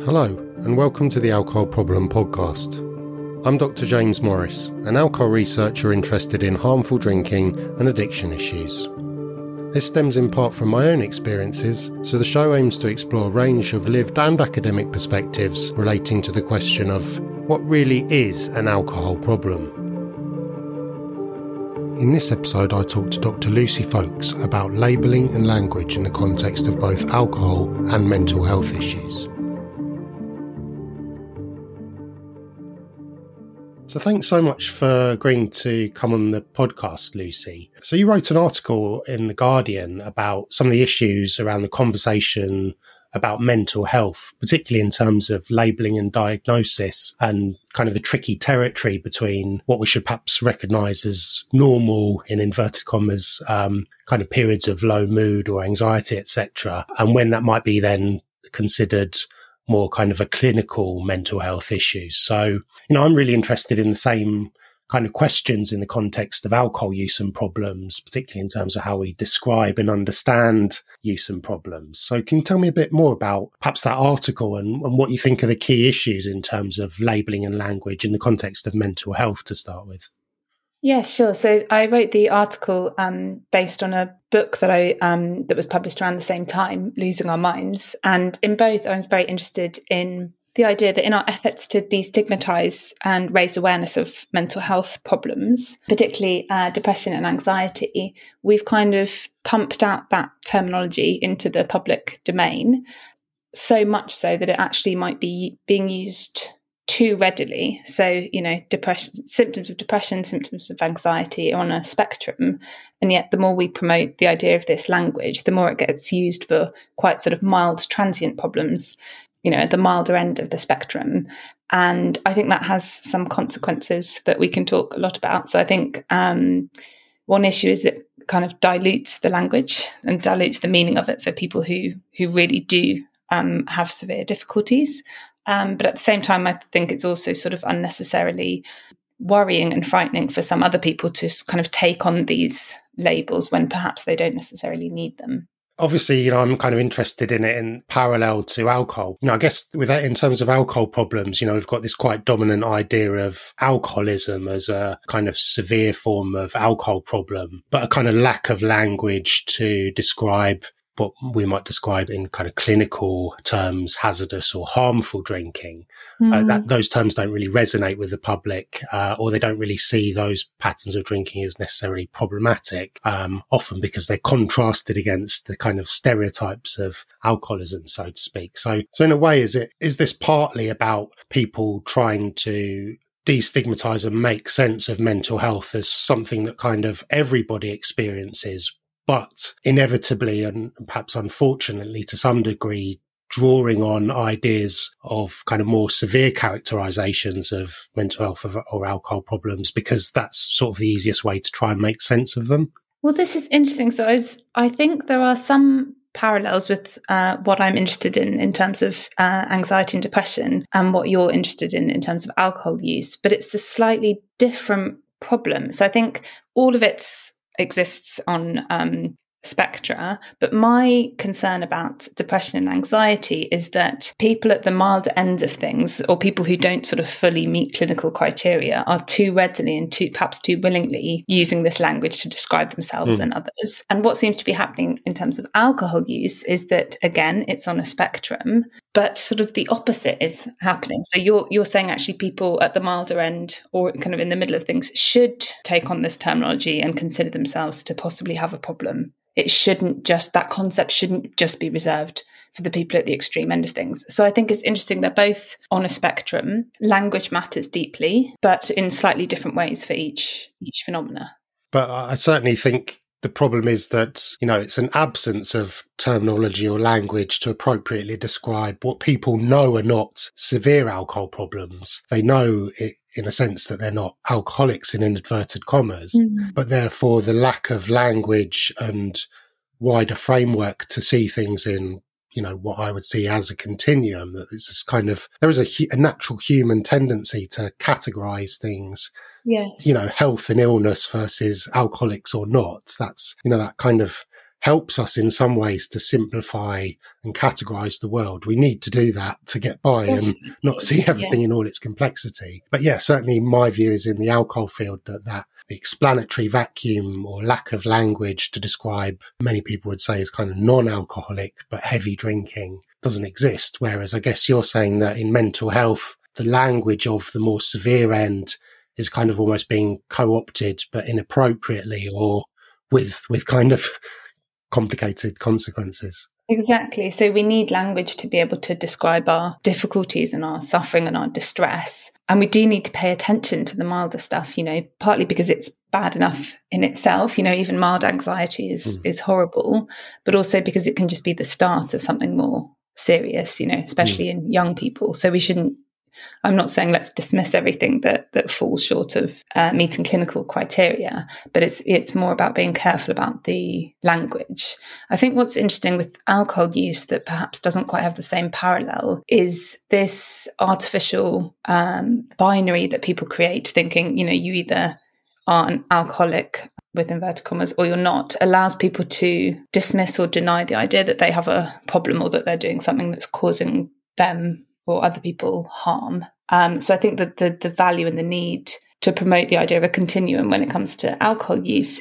Hello, and welcome to the Alcohol Problem Podcast. I'm Dr. James Morris, an alcohol researcher interested in harmful drinking and addiction issues. This stems in part from my own experiences, so the show aims to explore a range of lived and academic perspectives relating to the question of what really is an alcohol problem. In this episode, I talk to Dr. Lucy Folkes about labelling and language in the context of both alcohol and mental health issues. So thanks so much for agreeing to come on the podcast, Lucy. So you wrote an article in The Guardian about some of the issues around the conversation about mental health, particularly in terms of labelling and diagnosis and kind of the tricky territory between what we should perhaps recognise as normal, in inverted commas, kind of periods of low mood or anxiety, etc., and when that might be then considered more kind of a clinical mental health issue. So, I'm really interested in the same kind of questions in the context of alcohol use and problems, particularly in terms of how we describe and understand use and problems. So can you tell me a bit more about perhaps that article and what you think are the key issues in terms of labelling and language in the context of mental health to start with? Yeah, sure. So I wrote the article based on a book that that was published around the same time, Losing Our Minds. And in both, I was very interested in the idea that in our efforts to destigmatise and raise awareness of mental health problems, particularly depression and anxiety, we've kind of pumped out that terminology into the public domain, so much so that it actually might be being used too readily. So, depression, symptoms of depression, symptoms of anxiety are on a spectrum. And yet the more we promote the idea of this language, the more it gets used for quite sort of mild transient problems, at the milder end of the spectrum. And I think that has some consequences that we can talk a lot about. So I think one issue is that it kind of dilutes the language and dilutes the meaning of it for people who really do have severe difficulties. But at the same time, I think it's also sort of unnecessarily worrying and frightening for some other people to kind of take on these labels when perhaps they don't necessarily need them. Obviously, I'm kind of interested in it in parallel to alcohol. I guess with that, in terms of alcohol problems, we've got this quite dominant idea of alcoholism as a kind of severe form of alcohol problem, but a kind of lack of language to describe what we might describe in kind of clinical terms, hazardous or harmful drinking. Those terms don't really resonate with the public, or they don't really see those patterns of drinking as necessarily problematic, often because they're contrasted against the kind of stereotypes of alcoholism, so to speak. So in a way, is this partly about people trying to destigmatize and make sense of mental health as something that kind of everybody experiences, but inevitably and perhaps unfortunately to some degree drawing on ideas of kind of more severe characterizations of mental health or alcohol problems because that's sort of the easiest way to try and make sense of them? Well, this is interesting. So I think there are some parallels with what I'm interested in terms of anxiety and depression and what you're interested in terms of alcohol use, but it's a slightly different problem. So I think all of it exists on spectra, but my concern about depression and anxiety is that people at the milder end of things, or people who don't sort of fully meet clinical criteria, are too readily and perhaps too willingly using this language to describe themselves and others. And what seems to be happening in terms of alcohol use is that, again, it's on a spectrum, but sort of the opposite is happening. So you're saying actually people at the milder end or kind of in the middle of things should take on this terminology and consider themselves to possibly have a problem. That concept shouldn't just be reserved for the people at the extreme end of things. So I think it's interesting they're both on a spectrum. Language matters deeply, but in slightly different ways for each phenomena. But I certainly think the problem is that, it's an absence of terminology or language to appropriately describe what people know are not severe alcohol problems. They know it, in a sense, that they're not alcoholics in inverted commas, but therefore the lack of language and wider framework to see things in, what I would see as a continuum, that it's this kind of, there is a natural human tendency to categorize things. Yes. Health and illness versus alcoholics or not. That's, that kind of helps us in some ways to simplify and categorize the world. We need to do that to get by and not see everything in all its complexity. But yeah, certainly my view is in the alcohol field that the explanatory vacuum or lack of language to describe, many people would say, is kind of non-alcoholic but heavy drinking doesn't exist. Whereas I guess you're saying that in mental health, the language of the more severe end is kind of almost being co-opted, but inappropriately or with kind of complicated consequences. Exactly. So we need language to be able to describe our difficulties and our suffering and our distress. And we do need to pay attention to the milder stuff, partly because it's bad enough in itself. Even mild anxiety is horrible, but also because it can just be the start of something more serious, especially in young people. So I'm not saying let's dismiss everything that falls short of meeting clinical criteria, but it's more about being careful about the language. I think what's interesting with alcohol use that perhaps doesn't quite have the same parallel is this artificial binary that people create, thinking, you either are an alcoholic with inverted commas or you're not, allows people to dismiss or deny the idea that they have a problem or that they're doing something that's causing them or other people harm. So I think that the value and the need to promote the idea of a continuum when it comes to alcohol use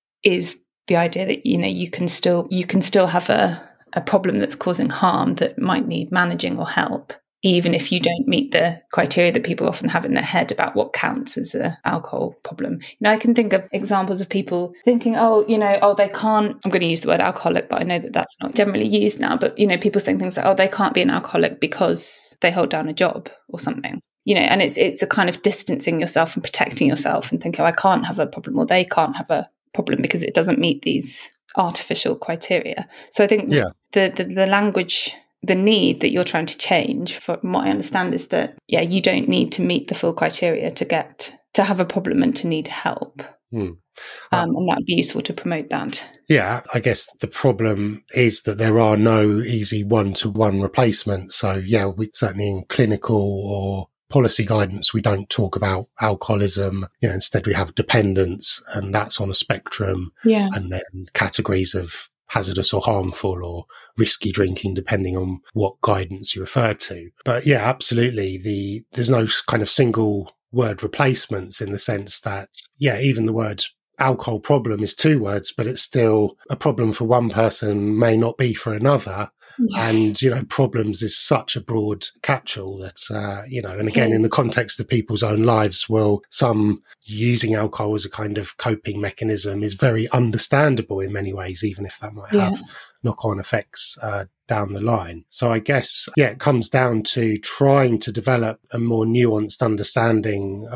is the idea that, you can still have a problem that's causing harm that might need managing or help, even if you don't meet the criteria that people often have in their head about what counts as an alcohol problem. I can think of examples of people thinking, they can't, I'm going to use the word alcoholic, but I know that that's not generally used now, but, people saying things like, they can't be an alcoholic because they hold down a job or something, and it's a kind of distancing yourself and protecting yourself and thinking, I can't have a problem or they can't have a problem because it doesn't meet these artificial criteria. So I think the language, the need that you're trying to change, from what I understand, is that, you don't need to meet the full criteria to have a problem and to need help. And that would be useful to promote that. Yeah, I guess the problem is that there are no easy one-to-one replacements. So, we certainly in clinical or policy guidance, we don't talk about alcoholism. Instead we have dependence, and that's on a spectrum. Yeah. And then categories of hazardous or harmful or risky drinking, depending on what guidance you refer to. But yeah, absolutely. There's no kind of single word replacements in the sense that, even the word alcohol problem is 2 words, but it's still a problem for one person, may not be for another. Yeah. And, problems is such a broad catch-all that, and again, in the context of people's own lives, some using alcohol as a kind of coping mechanism is very understandable in many ways, even if that might have knock-on effects down the line. So I guess, it comes down to trying to develop a more nuanced understanding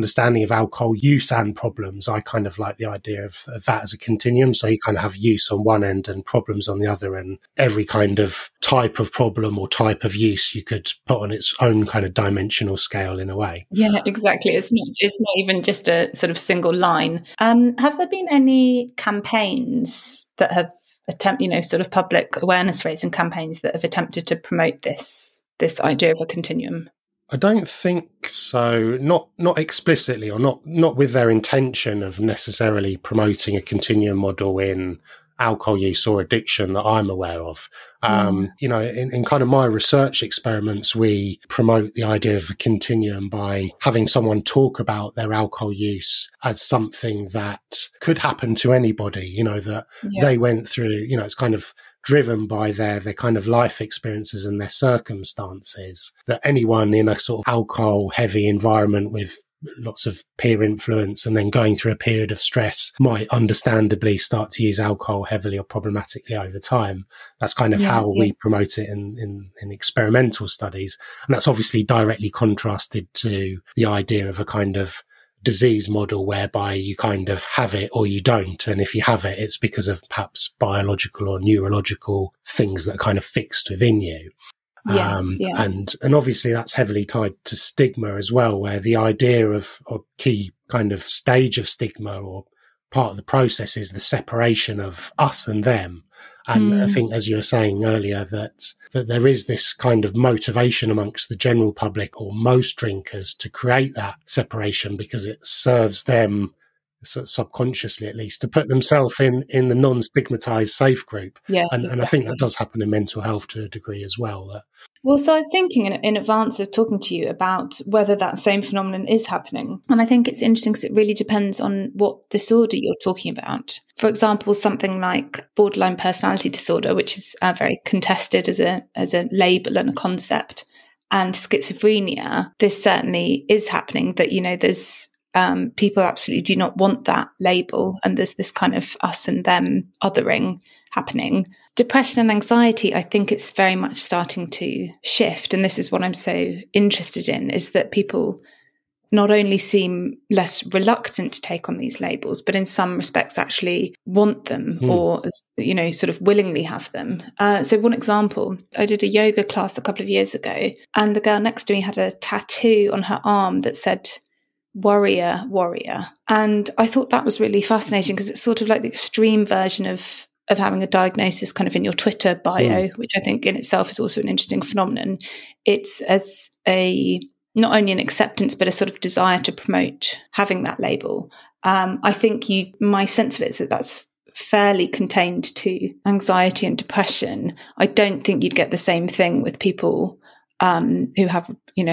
of alcohol use and problems. I kind of like the idea of that as a continuum. So you kind of have use on one end and problems on the other, and every kind of type of problem or type of use you could put on its own kind of dimensional scale in a way. Yeah, exactly. It's not even just a sort of single line. Have there been any campaigns that have sort of public awareness raising campaigns that have attempted to promote this idea of a continuum? I don't think so. Not explicitly, or not with their intention of necessarily promoting a continuum model in alcohol use or addiction that I'm aware of. In kind of my research experiments, we promote the idea of a continuum by having someone talk about their alcohol use as something that could happen to anybody, that they went through, it's kind of driven by their kind of life experiences and their circumstances, that anyone in a sort of alcohol heavy environment with lots of peer influence and then going through a period of stress might understandably start to use alcohol heavily or problematically over time. That's kind of how we promote it in experimental studies. And that's obviously directly contrasted to the idea of a kind of disease model whereby you kind of have it or you don't. And if you have it, it's because of perhaps biological or neurological things that are kind of fixed within you. And obviously that's heavily tied to stigma as well, where the idea of a key kind of stage of stigma or part of the process is the separation of us and them. And I think, as you were saying earlier, that there is this kind of motivation amongst the general public or most drinkers to create that separation because it serves them sort of subconsciously at least, to put themselves in the non-stigmatized safe group. Yeah, And exactly. I think that does happen in mental health to a degree as well. Well, so I was thinking in advance of talking to you about whether that same phenomenon is happening. And I think it's interesting because it really depends on what disorder you're talking about. For example, something like borderline personality disorder, which is very contested as a label and a concept, and schizophrenia, this certainly is happening, that, there's people absolutely do not want that label, and there's this kind of us and them othering happening. Depression and anxiety, I think it's very much starting to shift, and this is what I'm so interested in, is that people not only seem less reluctant to take on these labels, but in some respects actually want them or, sort of willingly have them. So one example, I did a yoga class a couple of years ago, and the girl next to me had a tattoo on her arm that said, "Warrior, warrior." And I thought that was really fascinating because it's sort of like the extreme version of having a diagnosis kind of in your Twitter bio, which I think in itself is also an interesting phenomenon. It's as not only an acceptance, but a sort of desire to promote having that label. I think my sense of it is that that's fairly contained to anxiety and depression. I don't think you'd get the same thing with people who have,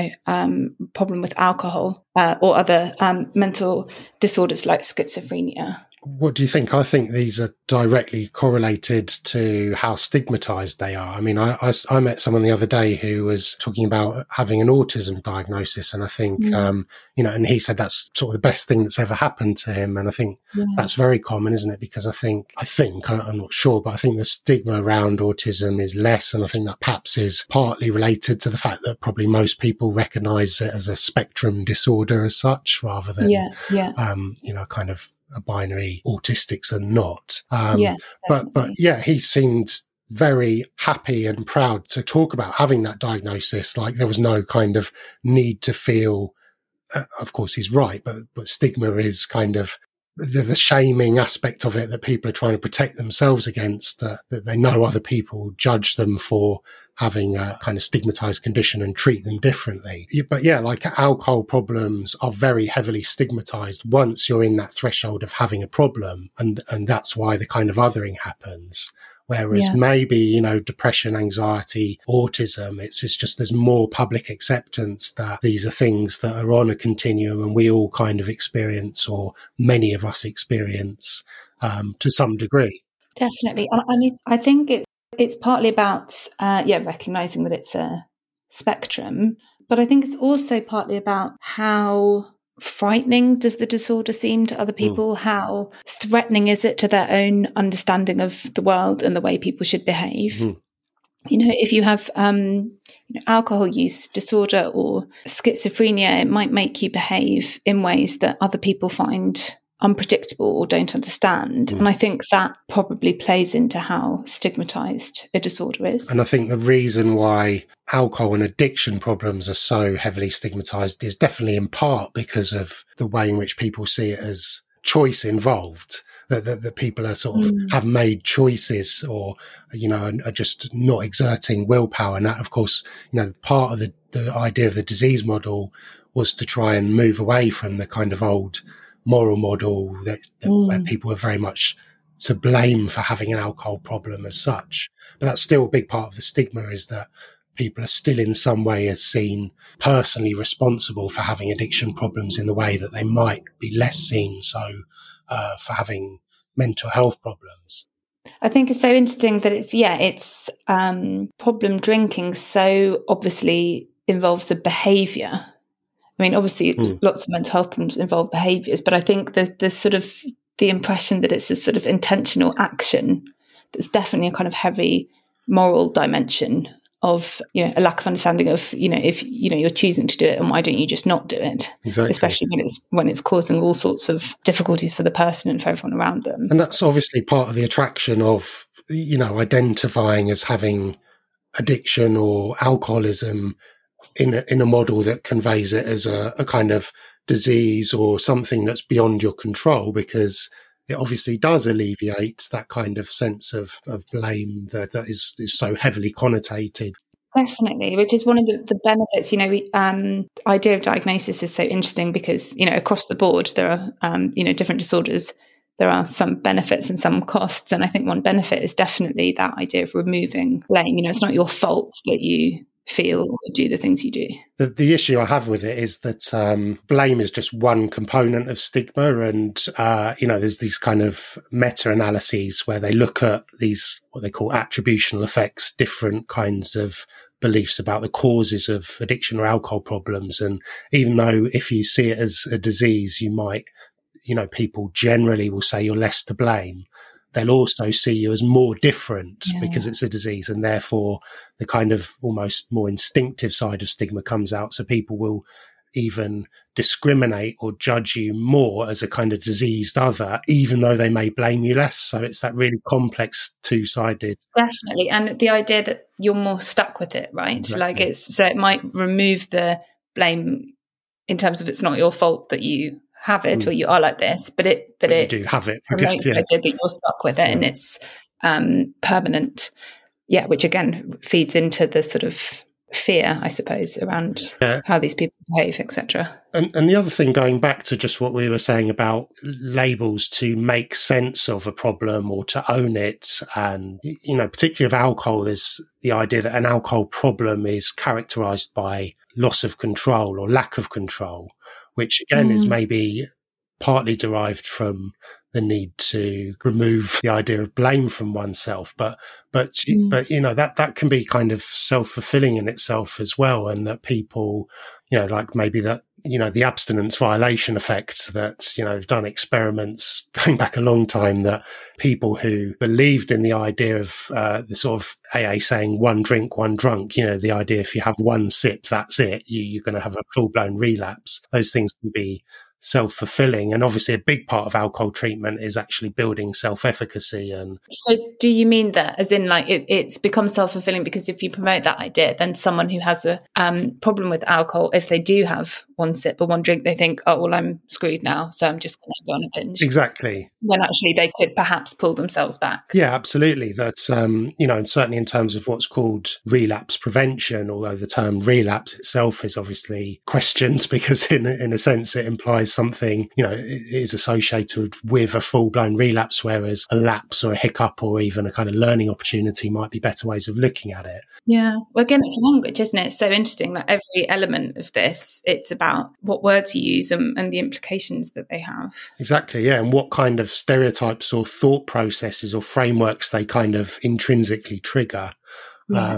problem with alcohol or other mental disorders like schizophrenia. What do you think? I think these are directly correlated to how stigmatized they are. I mean, I met someone the other day who was talking about having an autism diagnosis, and I think, and he said that's sort of the best thing that's ever happened to him. And I think that's very common, isn't it? Because I think, I'm not sure, but I think the stigma around autism is less. And I think that perhaps is partly related to the fact that probably most people recognize it as a spectrum disorder as such, rather than, kind of a binary autistics are not. But he seemed very happy and proud to talk about having that diagnosis. Like there was no kind of need to feel, of course he's right, but stigma is kind of the shaming aspect of it that people are trying to protect themselves against, that they know other people judge them for having a kind of stigmatized condition and treat them differently. But like alcohol problems are very heavily stigmatized once you're in that threshold of having a problem. And that's why the kind of othering happens. Whereas maybe, depression, anxiety, autism, it's just there's more public acceptance that these are things that are on a continuum and we all kind of experience, or many of us experience to some degree. Definitely. I mean, I think it's partly about, recognizing that it's a spectrum, but I think it's also partly about how frightening does the disorder seem to other people? How threatening is it to their own understanding of the world and the way people should behave? If you have alcohol use disorder or schizophrenia, it might make you behave in ways that other people find unpredictable or don't understand. And I think that probably plays into how stigmatized a disorder is. And I think the reason why alcohol and addiction problems are so heavily stigmatized is definitely in part because of the way in which people see it as choice involved. That people are sort of have made choices, or, are just not exerting willpower. And that, of course, part of the idea of the disease model was to try and move away from the kind of old moral model that where people are very much to blame for having an alcohol problem as such. But that's still a big part of the stigma, is that people are still in some way as seen personally responsible for having addiction problems in the way that they might be less seen so for having mental health problems. I think it's so interesting that it's problem drinking so obviously involves a behaviour. I mean, obviously lots of mental health problems involve behaviours, but I think the sort of the impression that it's a sort of intentional action, there's definitely a kind of heavy moral dimension of, a lack of understanding of, if, you're choosing to do it, and why don't you just not do it? Exactly. Especially when it's causing all sorts of difficulties for the person and for everyone around them. And that's obviously part of the attraction of, identifying as having addiction or alcoholism in a model that conveys it as a kind of disease or something that's beyond your control, because it obviously does alleviate that kind of sense of blame that is so heavily connotated. Definitely, which is one of the benefits. Idea of diagnosis is so interesting because, across the board, there are, different disorders. There are some benefits and some costs. And I think one benefit is definitely that idea of removing blame. It's not your fault that you feel or do the things you do. The issue I have with it is that blame is just one component of stigma. And, there's these kind of meta-analyses where they look at these, what they call attributional effects, different kinds of beliefs about the causes of addiction or alcohol problems. And even though if you see it as a disease, you might, people generally will say you're less to blame. They'll also see you as more different because it's a disease, and therefore the kind of almost more instinctive side of stigma comes out. So people will even discriminate or judge you more as a kind of diseased other, even though they may blame you less. So it's that really complex two-sided. Definitely. And the idea that you're more stuck with it, right? Exactly. So it might remove the blame in terms of it's not your fault that you have it or you are like this, but it do have it. Promotes the idea that you're stuck with it and it's permanent. Yeah, which again feeds into the sort of fear, I suppose, around how these people behave, etc. And the other thing, going back to just what we were saying about labels to make sense of a problem or to own it, and particularly of alcohol, there's the idea that an alcohol problem is characterized by loss of control or lack of control, which again is maybe partly derived from the need to remove the idea of blame from oneself, but that can be kind of self-fulfilling in itself as well, and that people, like maybe that the abstinence violation effect that have done experiments going back a long time, that people who believed in the idea of the sort of AA saying one drink, one drunk, the idea if you have one sip, that's it, you're going to have a full-blown relapse. Those things can be self-fulfilling, and obviously a big part of alcohol treatment is actually building self-efficacy. And so do you mean that as in like it's become self-fulfilling because if you promote that idea, then someone who has a problem with alcohol, if they do have one sip or one drink, they think, oh well, I'm screwed now, so I'm just going to go on a binge. Exactly. When actually they could perhaps pull themselves back. Yeah, absolutely. That's and certainly in terms of what's called relapse prevention, although the term relapse itself is obviously questioned because in a sense it implies something, it is associated with a full-blown relapse, whereas a lapse or a hiccup or even a kind of learning opportunity might be better ways of looking at it. Yeah. Well, again, it's language, isn't it? It's so interesting that every element of this, it's about what words you use and the implications that they have. Exactly, yeah. And what kind of stereotypes or thought processes or frameworks they kind of intrinsically trigger. But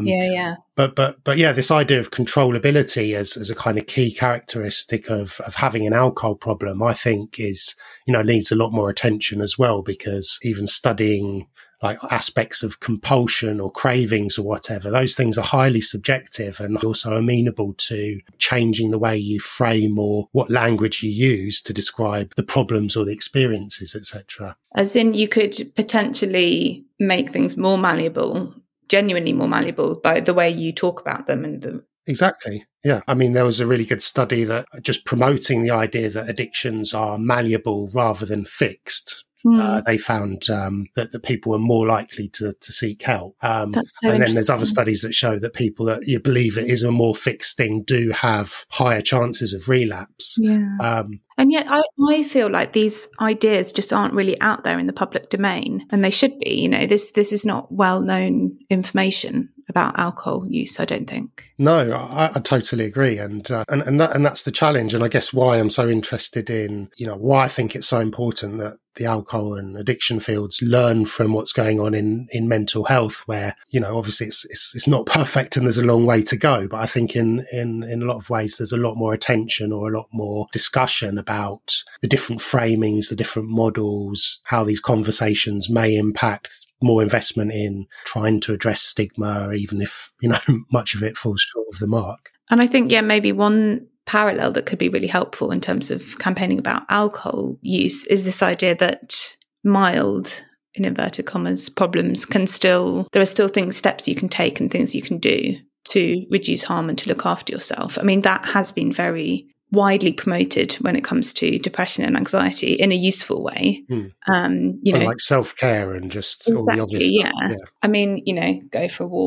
yeah, this idea of controllability as a kind of key characteristic of having an alcohol problem, I think is, needs a lot more attention as well, because even studying like aspects of compulsion or cravings or whatever, those things are highly subjective and also amenable to changing the way you frame or what language you use to describe the problems or the experiences, etc. As in, you could potentially make things more malleable, genuinely more malleable by the way you talk about them and the. Exactly. Yeah. I mean, there was a really good study that just promoting the idea that addictions are malleable rather than fixed. They found that the people were more likely to seek help. That's so and then there's other studies that show that people that you believe it is a more fixed thing do have higher chances of relapse. Yeah. And yet I feel like these ideas just aren't really out there in the public domain, and they should be. This is not well-known information about alcohol use, I don't think. No, I totally agree. And that's the challenge. And I guess why I'm so interested in, why I think it's so important that the alcohol and addiction fields learn from what's going on in mental health, where, obviously it's not perfect and there's a long way to go. But I think in a lot of ways, there's a lot more attention or a lot more discussion about the different framings, the different models, how these conversations may impact more investment in trying to address stigma, even if, much of it falls short of the mark. And I think, maybe one parallel that could be really helpful in terms of campaigning about alcohol use is this idea that mild, in inverted commas, problems there are still steps you can take and things you can do to reduce harm and to look after yourself. I mean, that has been very widely promoted when it comes to depression and anxiety in a useful way. Like self-care and just exactly, all the obvious stuff. Yeah. I mean, go for a walk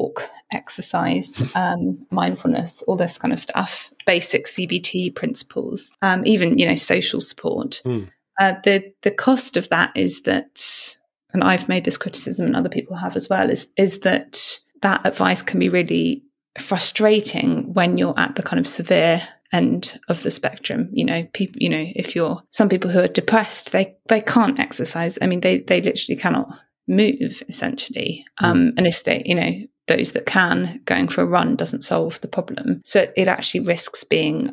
exercise, mindfulness, all this kind of stuff, basic CBT principles, even, social support. The cost of that is that, and I've made this criticism and other people have as well, is that advice can be really frustrating when you're at the kind of severe end of the spectrum. People, if you're some people who are depressed, they can't exercise. I mean, they literally cannot move, essentially. And if they, those that can, going for a run doesn't solve the problem. So it actually risks being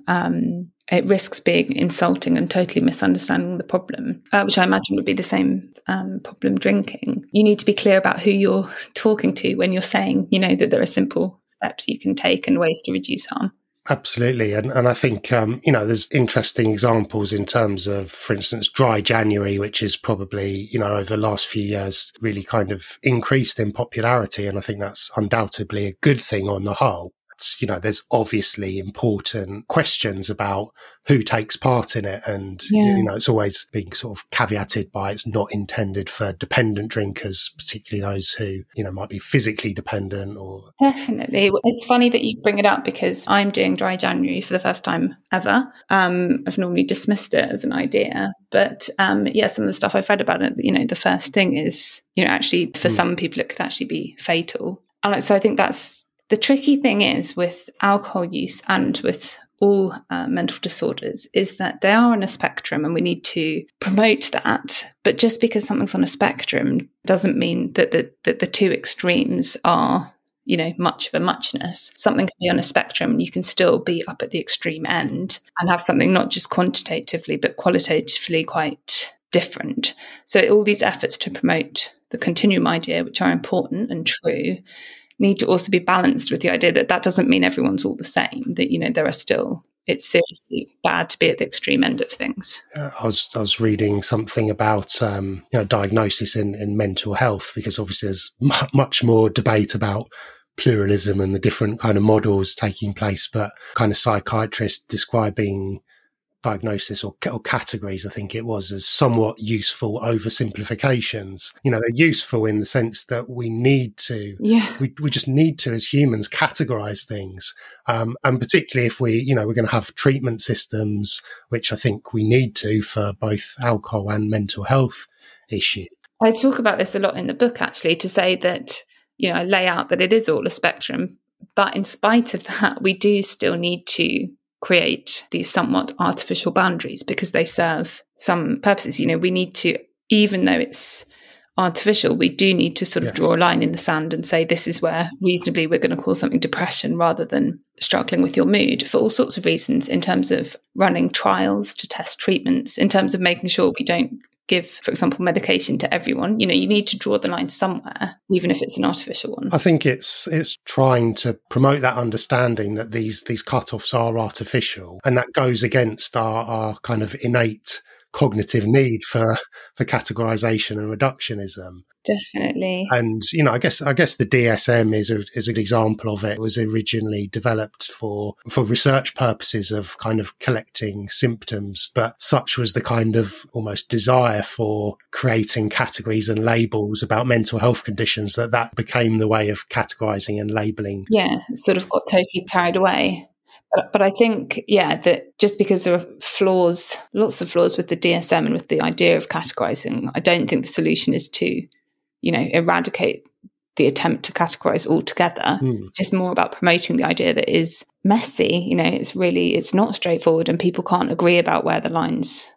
insulting and totally misunderstanding the problem, which I imagine would be the same problem drinking. You need to be clear about who you're talking to when you're saying, that there are simple steps you can take and ways to reduce harm. Absolutely. And I think, there's interesting examples in terms of, for instance, dry January, which is probably, over the last few years really kind of increased in popularity. And I think that's undoubtedly a good thing on the whole. There's obviously important questions about who takes part in it. And, it's always being sort of caveated by it's not intended for dependent drinkers, particularly those who, might be physically dependent or. Definitely. It's funny that you bring it up because I'm doing dry January for the first time ever. I've normally dismissed it as an idea, but some of the stuff I've read about it, the first thing is, actually for some people it could actually be fatal. And so I think that's, the tricky thing is with alcohol use and with all mental disorders is that they are on a spectrum and we need to promote that. But just because something's on a spectrum doesn't mean that the two extremes are, much of a muchness. Something can be on a spectrum and you can still be up at the extreme end and have something not just quantitatively but qualitatively quite different. So all these efforts to promote the continuum idea, which are important and true, need to also be balanced with the idea that doesn't mean everyone's all the same, that, there are still, it's seriously bad to be at the extreme end of things. I was reading something about, diagnosis in mental health, because obviously there's much more debate about pluralism and the different kind of models taking place, but kind of psychiatrists describing diagnosis or categories, I think it was, as somewhat useful oversimplifications. They're useful in the sense that we need to, we just need to, as humans, categorize things. And particularly if we're going to have treatment systems, which I think we need to for both alcohol and mental health issues. I talk about this a lot in the book, actually, to say that, I lay out that it is all a spectrum, but in spite of that, we do still need to create these somewhat artificial boundaries because they serve some purposes. We need to, even though it's artificial, we do need to sort of draw a line in the sand and say this is where reasonably we're going to call something depression rather than struggling with your mood, for all sorts of reasons, in terms of running trials to test treatments, in terms of making sure we don't give, for example, medication to everyone. You need to draw the line somewhere, even if it's an artificial one. I think it's trying to promote that understanding that these cutoffs are artificial, and that goes against our kind of innate cognitive need for categorization and reductionism. Definitely. And, I guess the DSM is an example of it. It was originally developed for research purposes of kind of collecting symptoms, but such was the kind of almost desire for creating categories and labels about mental health conditions that became the way of categorizing and labeling. Yeah, it sort of got totally carried away. But I think, that just because there are flaws, lots of flaws with the DSM and with the idea of categorizing, I don't think the solution is to, eradicate the attempt to categorize altogether. Just more about promoting the idea that is messy. It's not straightforward and people can't agree about where the lines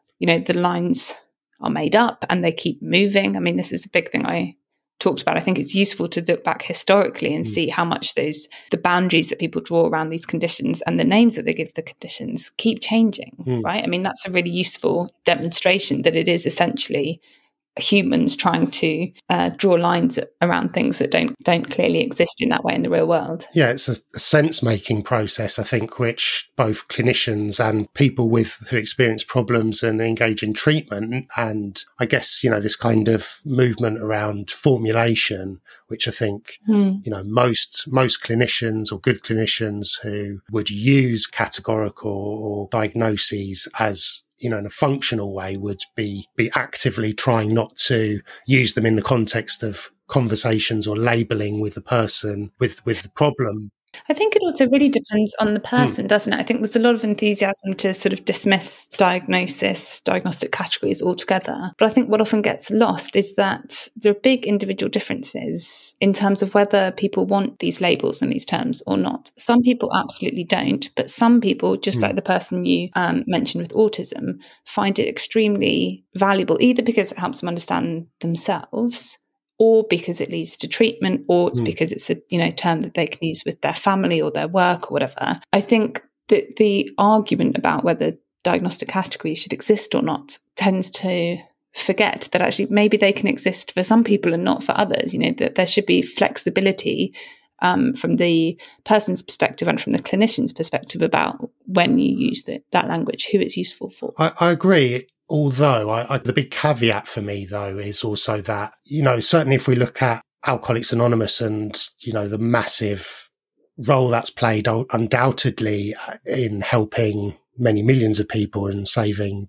are made up and they keep moving. I mean, this is a big thing I talked about. I think it's useful to look back historically and see how much the boundaries that people draw around these conditions and the names that they give the conditions keep changing, right? I mean, that's a really useful demonstration that it is essentially humans trying to draw lines around things that don't clearly exist in that way in the real world. Yeah, it's a sense-making process, I think, which both clinicians and people who experience problems and engage in treatment, and I guess, this kind of movement around formulation, which I think, most clinicians or good clinicians who would use categorical or diagnoses as in a functional way would be actively trying not to use them in the context of conversations or labeling with the person with the problem. I think it also really depends on the person, doesn't it? I think there's a lot of enthusiasm to sort of dismiss diagnostic categories altogether. But I think what often gets lost is that there are big individual differences in terms of whether people want these labels and these terms or not. Some people absolutely don't, but some people, just like the person you mentioned with autism, find it extremely valuable, either because it helps them understand themselves, or because it leads to treatment, or it's because it's a term that they can use with their family or their work or whatever. I think that the argument about whether diagnostic categories should exist or not tends to forget that actually maybe they can exist for some people and not for others. That there should be flexibility from the person's perspective and from the clinician's perspective about when you use that language, who it's useful for. I agree. Although the big caveat for me, though, is also that, certainly if we look at Alcoholics Anonymous and, the massive role that's played undoubtedly in helping many millions of people and saving,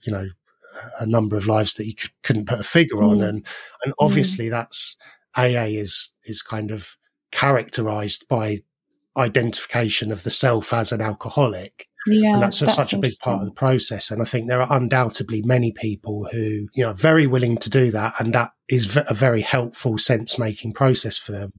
a number of lives that you couldn't put a figure on. And obviously that's AA is kind of characterized by identification of the self as an alcoholic. Yeah, and that's such a big part of the process. And I think there are undoubtedly many people who, are very willing to do that. And that is a very helpful sense-making process for them.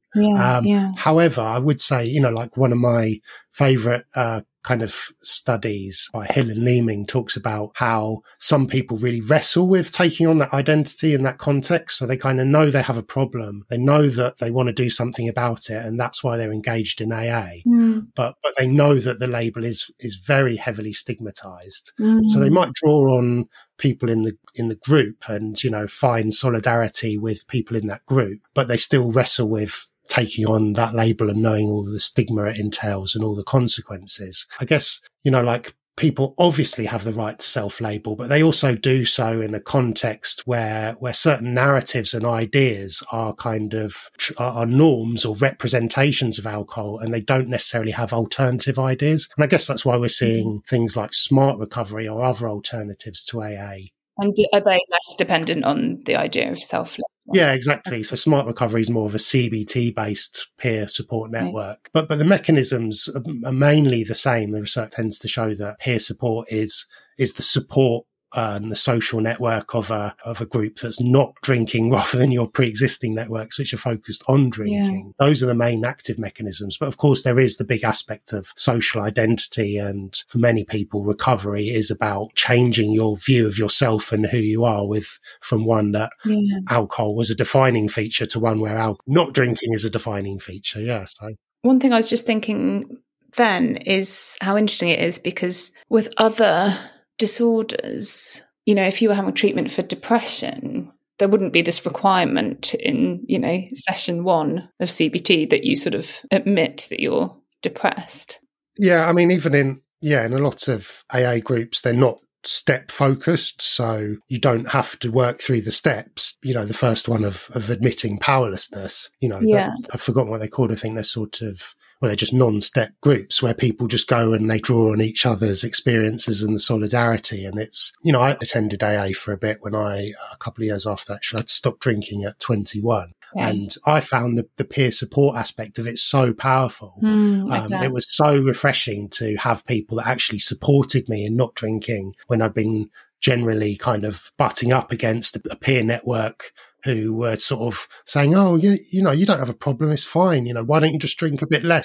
However, I would say, like one of my favorite kind of studies by Hill and Leeming talks about how some people really wrestle with taking on that identity in that context. So they kind of know they have a problem. They know that they want to do something about it. And that's why they're engaged in AA. But they know that the label is very heavily stigmatized. So they might draw on people in the group and, find solidarity with people in that group, but they still wrestle with taking on that label and knowing all the stigma it entails and all the consequences. I guess, like people obviously have the right to self-label, but they also do so in a context where certain narratives and ideas are kind of are norms or representations of alcohol, and they don't necessarily have alternative ideas. And I guess that's why we're seeing things like smart recovery or other alternatives to AA. And are they less dependent on the idea of self-label? Yeah, exactly. So Smart Recovery is more of a CBT-based peer support network. But the mechanisms are mainly the same. The research tends to show that peer support is the support and the social network of a group that's not drinking, rather than your pre-existing networks which are focused on drinking. Those are the main active mechanisms. But of course, there is the big aspect of social identity, and for many people, recovery is about changing your view of yourself and who you are, from one that alcohol was a defining feature to one where not drinking is a defining feature. Yeah. So one thing I was just thinking then is how interesting it is, because with other disorders, if you were having treatment for depression, there wouldn't be this requirement in, session 1 of CBT that you sort of admit that you're depressed. Yeah, I mean, even in a lot of AA groups, they're not step focused, so you don't have to work through the steps. The first one of admitting powerlessness, I've forgotten what they're called. I think they're sort of, they're just non-step groups where people just go and they draw on each other's experiences and the solidarity. And it's, I attended AA for a bit a couple of years after actually I'd stopped drinking at 21. Okay. And I found the peer support aspect of it so powerful. It was so refreshing to have people that actually supported me in not drinking when I'd been generally kind of butting up against a peer network who were sort of saying, oh, you don't have a problem, it's fine, why don't you just drink a bit less?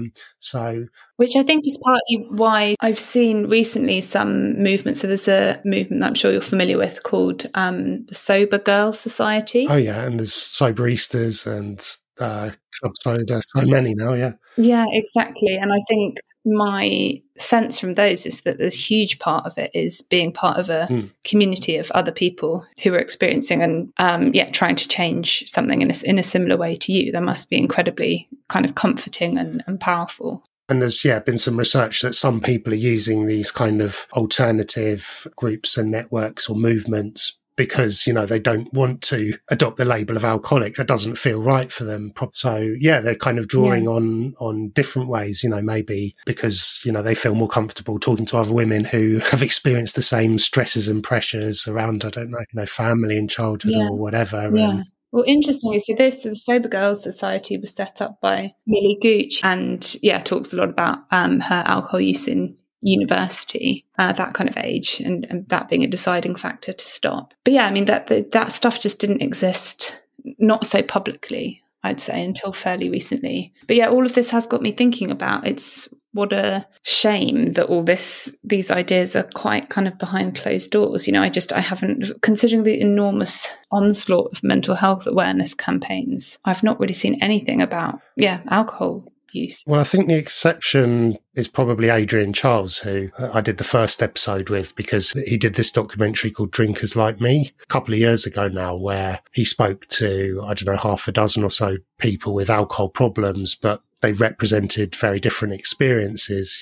Which I think is partly why I've seen recently some movements. So there's a movement that I'm sure you're familiar with called the Sober Girl Society. Oh yeah, and there's Soberistas and Club Soda, so many now, yeah. Yeah, exactly. And I think my sense from those is that there's a huge part of it is being part of a community of other people who are experiencing and trying to change something in a similar way to you. That must be incredibly kind of comforting and powerful. And there's been some research that some people are using these kind of alternative groups and networks or movements because, they don't want to adopt the label of alcoholic. That doesn't feel right for them. So, they're kind of drawing on different ways, maybe because, they feel more comfortable talking to other women who have experienced the same stresses and pressures around, I don't know, family and childhood or whatever. Yeah. Well, interestingly, so the Sober Girls Society was set up by Millie Gooch, and talks a lot about her alcohol use in university, that kind of age, and that being a deciding factor to stop. But I mean, that stuff just didn't exist, not so publicly, I'd say, until fairly recently. But all of this has got me thinking about what a shame that all these ideas are quite kind of behind closed doors. I haven't, considering the enormous onslaught of mental health awareness campaigns, I've not really seen anything about, alcohol use. Well, I think the exception is probably Adrian Charles, who I did the first episode with, because he did this documentary called Drinkers Like Me a couple of years ago now, where he spoke to, I don't know, half a dozen or so people with alcohol problems, but they represented very different experiences.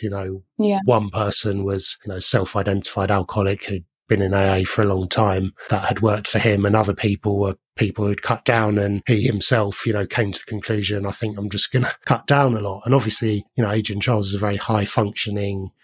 One person was, self-identified alcoholic who'd been in AA for a long time. That had worked for him, and other people were people who'd cut down, and he himself, came to the conclusion, I think I'm just going to cut down a lot. And obviously, Adrian Charles is a very high functioning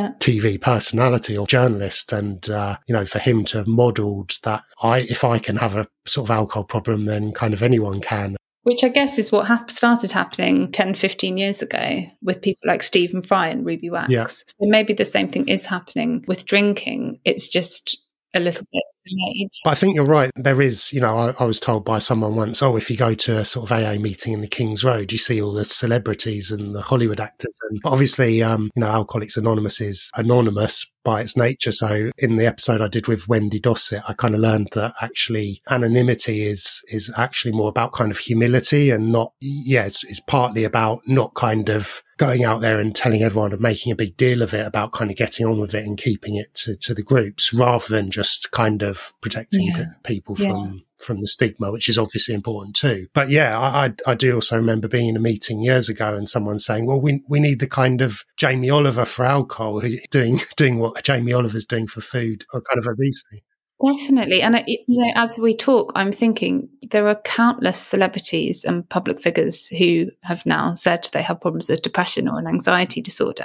TV personality or journalist. And, for him to have modelled that, if I can have a sort of alcohol problem, then kind of anyone can. Which I guess is what started happening 10, 15 years ago with people like Stephen Fry and Ruby Wax. Yeah. So maybe the same thing is happening with drinking. It's just a little bit delayed. But I think you're right. There is, I was told by someone once, if you go to a sort of AA meeting in the King's Road, you see all the celebrities and the Hollywood actors. And obviously, Alcoholics Anonymous is anonymous by its nature. So in the episode I did with Wendy Dossett, I kind of learned that actually anonymity is actually more about kind of humility, and not, it's partly about not kind of going out there and telling everyone and making a big deal of it, about kind of getting on with it and keeping it to the groups, rather than just kind of protecting people from the stigma, which is obviously important too. But I do also remember being in a meeting years ago and someone saying, well, we need the kind of Jamie Oliver for alcohol, who's doing what Jamie Oliver's doing for food or kind of obesity. Definitely. And, as we talk, I'm thinking there are countless celebrities and public figures who have now said they have problems with depression or an anxiety disorder.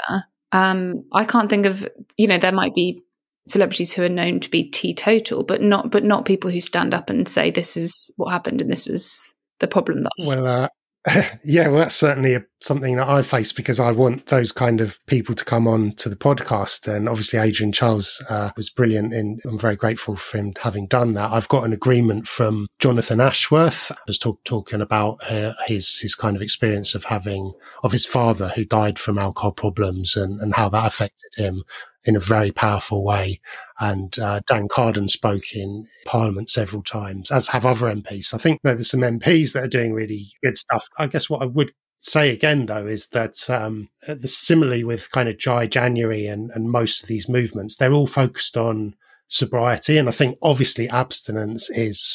I can't think of, there might be celebrities who are known to be teetotal, but not people who stand up and say, this is what happened and this was the problem that. Well, that's certainly something that I face, because I want those kind of people to come on to the podcast. And obviously Adrian Charles was brilliant, and I'm very grateful for him having done that. I've got an agreement from Jonathan Ashworth. I was talking about his kind of experience of his father who died from alcohol problems, and how that affected him in a very powerful way. And Dan Carden spoke in Parliament several times, as have other MPs. I think there's some MPs that are doing really good stuff. I guess what I would say again, though, is that similarly with kind of Dry January and most of these movements, they're all focused on sobriety. And I think obviously abstinence is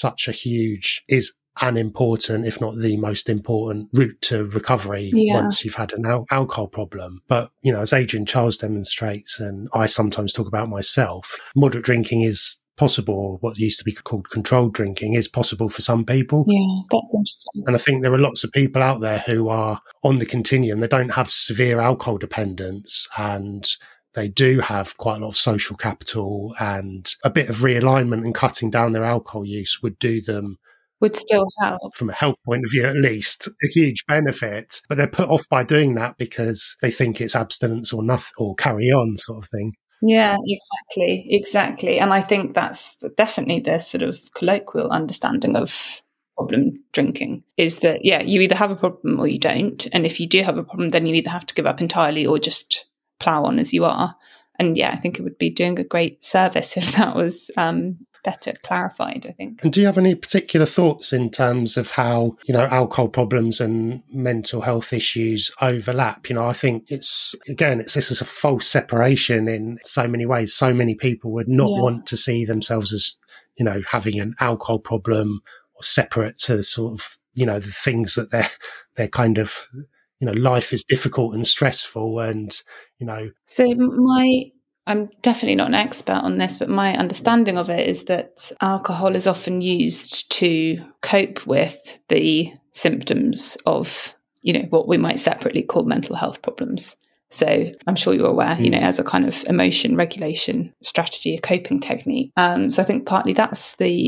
an important, if not the most important, route to recovery once you've had an alcohol problem. But, as Adrian Charles demonstrates, and I sometimes talk about myself, moderate drinking is possible, or what used to be called controlled drinking is possible for some people. Yeah, that's interesting. And I think there are lots of people out there who are on the continuum. They don't have severe alcohol dependence, and they do have quite a lot of social capital, and a bit of realignment and cutting down their alcohol use would still help. From a health point of view, at least, a huge benefit. But they're put off by doing that because they think it's abstinence or nothing, or carry on sort of thing. Yeah, exactly. And I think that's definitely the sort of colloquial understanding of problem drinking, is that, you either have a problem or you don't. And if you do have a problem, then you either have to give up entirely or just plough on as you are. And I think it would be doing a great service if that was better clarified, I think. And do you have any particular thoughts in terms of how, alcohol problems and mental health issues overlap? I think this is a false separation in so many ways. So many people would not want to see themselves as, having an alcohol problem, or separate to sort of, the things that they're kind of, life is difficult and stressful, and, So I'm definitely not an expert on this, but my understanding of it is that alcohol is often used to cope with the symptoms of, what we might separately call mental health problems. So I'm sure you're aware, as a kind of emotion regulation strategy, a coping technique. So I think partly that's the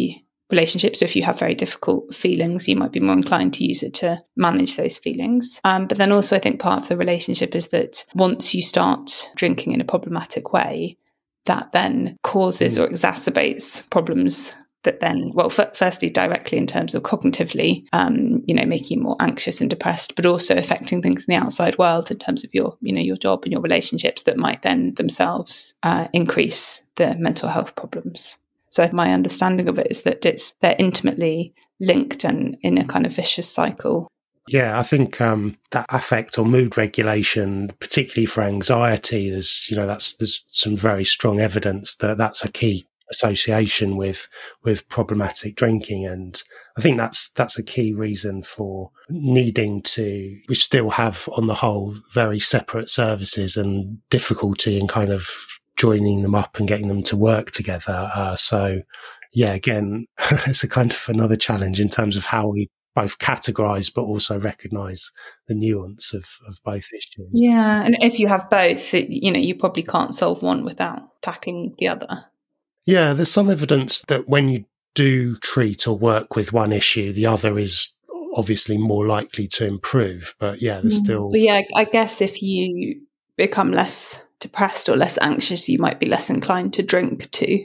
relationships. So if you have very difficult feelings, you might be more inclined to use it to manage those feelings. But then also I think part of the relationship is that once you start drinking in a problematic way, that then causes or exacerbates problems that then, well, firstly, directly in terms of cognitively, making you more anxious and depressed, but also affecting things in the outside world in terms of your job and your relationships that might then themselves increase the mental health problems. So my understanding of it is that they're intimately linked and in a kind of vicious cycle. Yeah, I think that affect or mood regulation, particularly for anxiety, there's some very strong evidence that that's a key association with problematic drinking, and I think that's a key reason for needing to. We still have, on the whole, very separate services and difficulty in kind of joining them up and getting them to work together. So, yeah, again, it's a kind of another challenge in terms of how we both categorize but also recognize the nuance of both issues. Yeah, and if you have both, you probably can't solve one without tackling the other. Yeah, there's some evidence that when you do treat or work with one issue, the other is obviously more likely to improve. But yeah, there's still... But yeah, I guess if you become less depressed or less anxious, you might be less inclined to drink to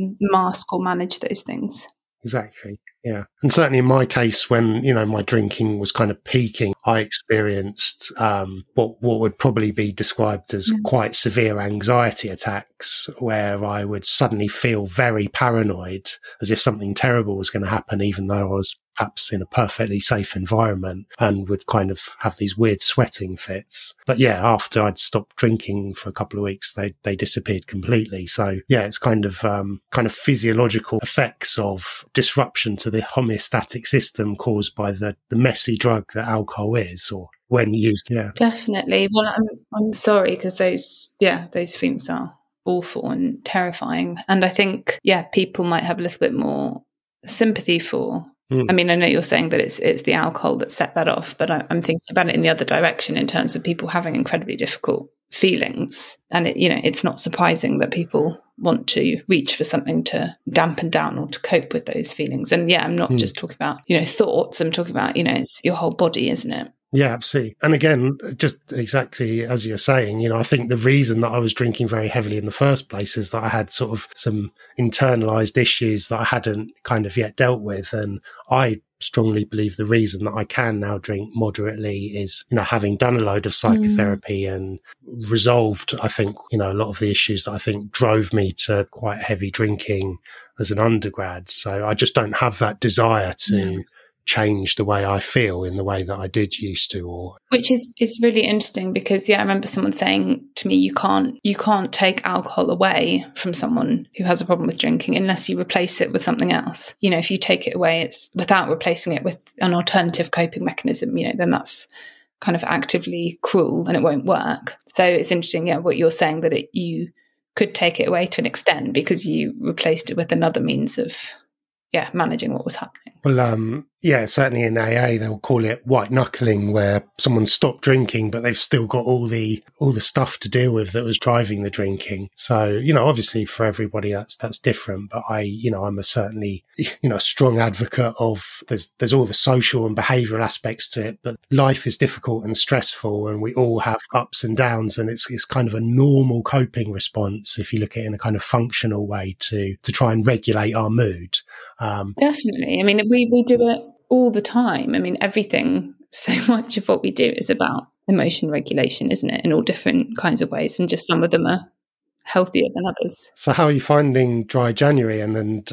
mask or manage those things. Exactly. Yeah. And certainly in my case, when, my drinking was kind of peaking, I experienced what would probably be described as quite severe anxiety attacks, where I would suddenly feel very paranoid, as if something terrible was going to happen, even though I was perhaps in a perfectly safe environment, and would kind of have these weird sweating fits. But yeah, after I'd stopped drinking for a couple of weeks, they disappeared completely. So yeah, it's kind of physiological effects of disruption to the homeostatic system caused by the messy drug that alcohol is, or when used. Yeah, definitely. Well, I'm sorry, because those things are awful and terrifying, and I think people might have a little bit more sympathy for. I mean, I know you're saying that it's the alcohol that set that off, but I'm thinking about it in the other direction in terms of people having incredibly difficult feelings. And it's not surprising that people want to reach for something to dampen down or to cope with those feelings. And I'm not just talking about, thoughts. I'm talking about, it's your whole body, isn't it? Yeah, absolutely. And again, just exactly as you're saying, I think the reason that I was drinking very heavily in the first place is that I had sort of some internalized issues that I hadn't kind of yet dealt with. And I strongly believe the reason that I can now drink moderately is, having done a load of psychotherapy and resolved, I think, a lot of the issues that I think drove me to quite heavy drinking as an undergrad. So I just don't have that desire to change the way I feel in the way that I did used to. Which is really interesting, because I remember someone saying to me, you can't take alcohol away from someone who has a problem with drinking unless you replace it with something else. If you take it away, it's without replacing it with an alternative coping mechanism, then that's kind of actively cruel and it won't work. So it's interesting, what you're saying, that you could take it away to an extent because you replaced it with another means of managing what was happening. Well, certainly in AA, they'll call it white knuckling, where someone stopped drinking, but they've still got all the stuff to deal with that was driving the drinking. So, obviously for everybody that's different, but I'm a certainly, strong advocate of there's all the social and behavioural aspects to it, but life is difficult and stressful, and we all have ups and downs, and it's kind of a normal coping response, if you look at it in a kind of functional way, to try and regulate our mood. Definitely. I mean, we do it all the time. I mean, everything, so much of what we do is about emotion regulation, isn't it? In all different kinds of ways. And just some of them are healthier than others. So how are you finding dry January? And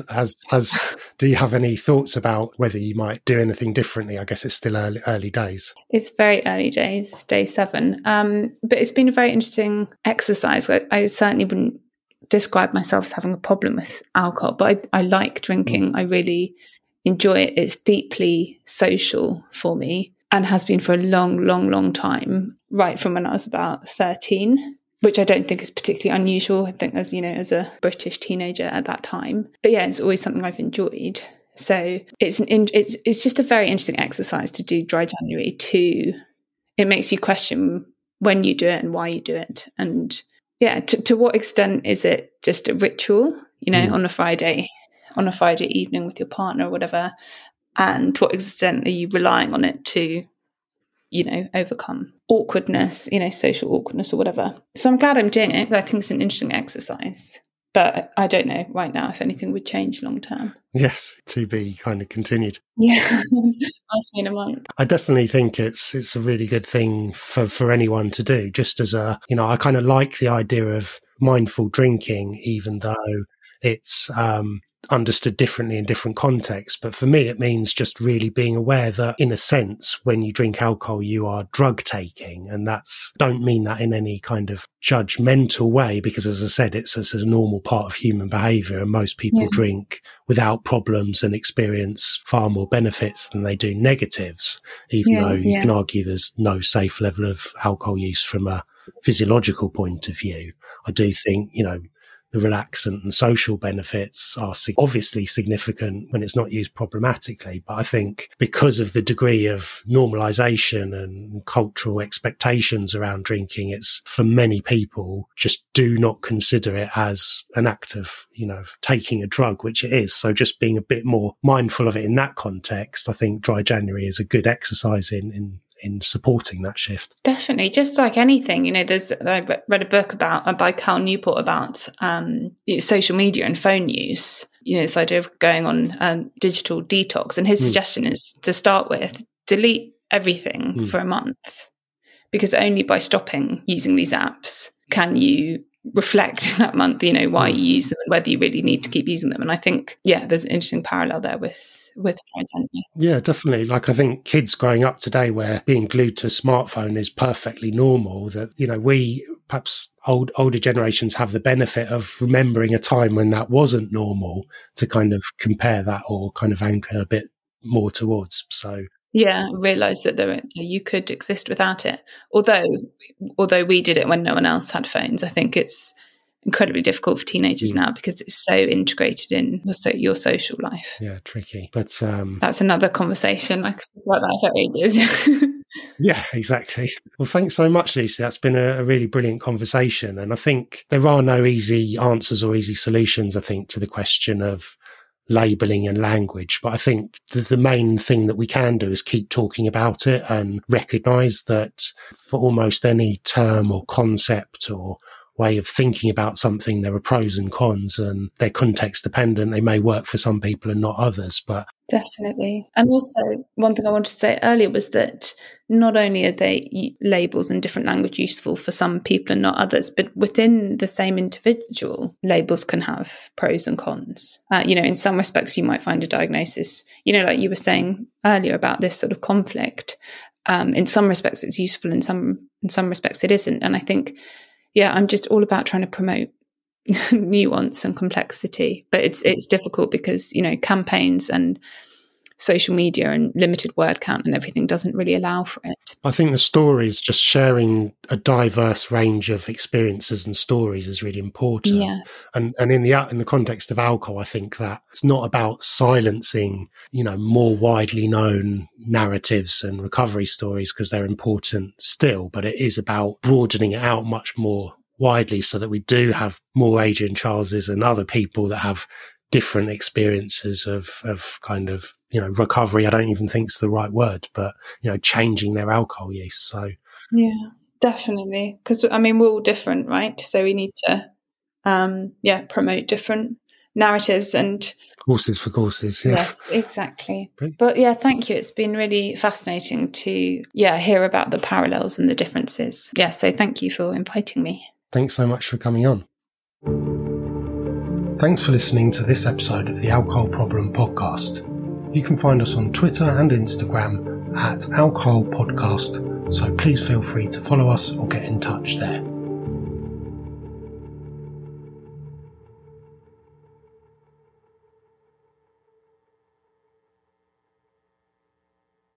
do you have any thoughts about whether you might do anything differently? I guess it's still early days. It's very early days, day 7. But it's been a very interesting exercise. I certainly wouldn't describe myself as having a problem with alcohol, but I like drinking. I really enjoy it. It's deeply social for me and has been for a long, long, long time, right from when I was about 13, which I don't think is particularly unusual. I think as a British teenager at that time. But it's always something I've enjoyed. So it's just a very interesting exercise to do dry January. It makes you question when you do it and why you do it. And to what extent is it just a ritual, on a Friday on a Friday evening with your partner or whatever, and to what extent are you relying on it to, overcome awkwardness, social awkwardness or whatever. So I'm glad I'm doing it. I think it's an interesting exercise. But I don't know right now if anything would change long term. Yes, to be kind of continued. Yeah, ask me in a month. I definitely think it's a really good thing for anyone to do. Just as I kind of like the idea of mindful drinking, even though it's understood differently in different contexts. But for me, it means just really being aware that, in a sense, when you drink alcohol, you are drug taking. And don't mean that in any kind of judgmental way, because, as I said, it's a normal part of human behavior. And most people drink without problems and experience far more benefits than they do negatives, even though you can argue there's no safe level of alcohol use from a physiological point of view. I do think, the relaxant and social benefits are obviously significant when it's not used problematically. But I think because of the degree of normalization and cultural expectations around drinking, it's, for many people, just do not consider it as an act of, taking a drug, which it is. So just being a bit more mindful of it in that context, I think Dry January is a good exercise in supporting that shift. Definitely. Just like anything, I read a book by Cal Newport about social media and phone use, this idea of going on digital detox. And his suggestion is, to start with, delete everything for a month, because only by stopping using these apps can you reflect that month, why you use them and whether you really need to keep using them. And I think, there's an interesting parallel there with Dry January. Yeah, definitely. Like, I think kids growing up today where being glued to a smartphone is perfectly normal, that, we, perhaps older generations, have the benefit of remembering a time when that wasn't normal to kind of compare that or kind of anchor a bit more towards. So realise that you could exist without it. Although we did it when no one else had phones, I think it's incredibly difficult for teenagers now because it's so integrated in your social life. Yeah, tricky. But that's another conversation. I could talk about that for ages. Yeah, exactly. Well, thanks so much, Lucy. That's been a really brilliant conversation. And I think there are no easy answers or easy solutions, I think, to the question of labelling and language. But I think the main thing that we can do is keep talking about it and recognise that for almost any term or concept or way of thinking about something, there are pros and cons, and they're context dependent. They may work for some people and not others, but definitely. And also, one thing I wanted to say earlier was that not only are they labels and different language useful for some people and not others, but within the same individual, labels can have pros and cons. In some respects, you might find a diagnosis, like you were saying earlier about this sort of conflict. In some respects, it's useful. In some respects, it isn't. And I think, I'm just all about trying to promote nuance and complexity, but it's difficult because, campaigns and social media and limited word count and everything doesn't really allow for it. I think the stories, just sharing a diverse range of experiences and stories, is really important. Yes. And in the context of alcohol, I think that it's not about silencing, more widely known narratives and recovery stories, because they're important still, but it is about broadening it out much more widely so that we do have more Adrian Charleses and other people that have different experiences of kind of, recovery. I don't even think it's the right word, but, changing their alcohol use. So, yeah, definitely. Because, we're all different, right? So we need to, promote different narratives and horses for courses. Yeah. Yes, exactly. But thank you. It's been really fascinating to, hear about the parallels and the differences. Yeah. So thank you for inviting me. Thanks so much for coming on. Thanks for listening to this episode of the Alcohol Problem Podcast. You can find us on Twitter and Instagram @Alcohol Podcast, so please feel free to follow us or get in touch there.